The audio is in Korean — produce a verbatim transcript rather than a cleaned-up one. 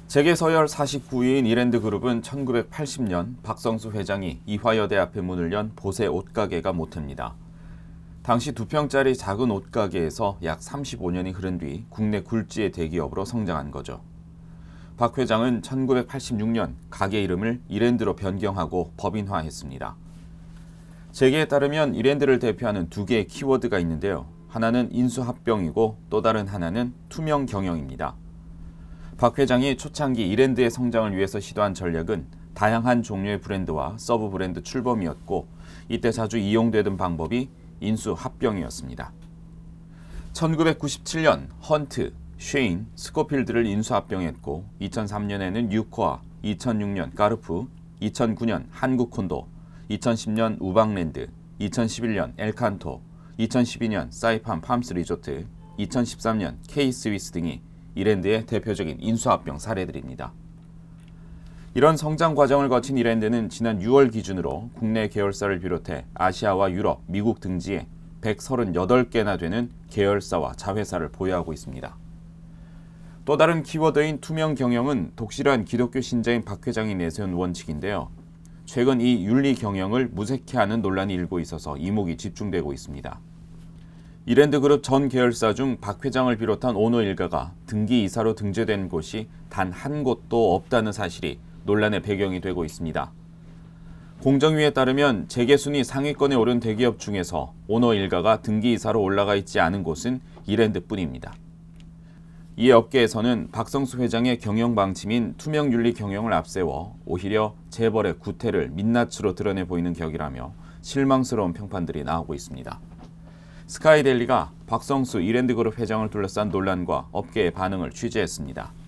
재계 서열 사십구 위인 이랜드그룹은 천구백팔십 년 박성수 회장이 이화여대 앞에 문을 연 보세 옷가게가 모태입니다. 당시 두 평짜리 작은 옷가게에서 약 삼십오 년이 흐른 뒤 국내 굴지의 대기업으로 성장한 거죠. 박 회장은 천구백팔십육 년 가게 이름을 이랜드로 변경하고 법인화했습니다. 재계에 따르면 이랜드를 대표하는 두 개의 키워드가 있는데요. 하나는 인수합병이고 또 다른 하나는 투명 경영입니다. 박 회장이 초창기 이랜드의 성장을 위해서 시도한 전략은 다양한 종류의 브랜드와 서브 브랜드 출범이었고 이때 자주 이용되던 방법이 인수합병이었습니다. 천구백구십칠 년 헌트, 쉐인, 스코필드를 인수합병했고 이천삼 년에는 유코아, 이천육 년 까르푸, 이천구 년 한국콘도, 이천십 년 우방랜드, 이천십일 년 엘칸토, 이천십이 년 사이판 팜스 리조트, 이천십삼 년 K-스위스 등이 이랜드의 대표적인 인수합병 사례들입니다. 이런 성장 과정을 거친 이랜드는 지난 유월 기준으로 국내 계열사를 비롯해 아시아와 유럽, 미국 등지에 백삼십팔 개나 되는 계열사와 자회사를 보유하고 있습니다. 또 다른 키워드인 투명 경영은 독실한 기독교 신자인 박 회장이 내세운 원칙인데요. 최근 이 윤리 경영을 무색해하는 논란이 일고 있어서 이목이 집중되고 있습니다. 이랜드그룹 전 계열사 중 박 회장을 비롯한 오너 일가가 등기 이사로 등재된 곳이 단 한 곳도 없다는 사실이 논란의 배경이 되고 있습니다. 공정위에 따르면 재계 순위 상위권에 오른 대기업 중에서 오너 일가가 등기 이사로 올라가 있지 않은 곳은 이랜드뿐입니다. 이에 업계에서는 박성수 회장의 경영 방침인 투명 윤리 경영을 앞세워 오히려 재벌의 구태를 민낯으로 드러내 보이는 격이라며 실망스러운 평판들이 나오고 있습니다. 스카이데일리가 박성수 이랜드그룹 회장을 둘러싼 논란과 업계의 반응을 취재했습니다.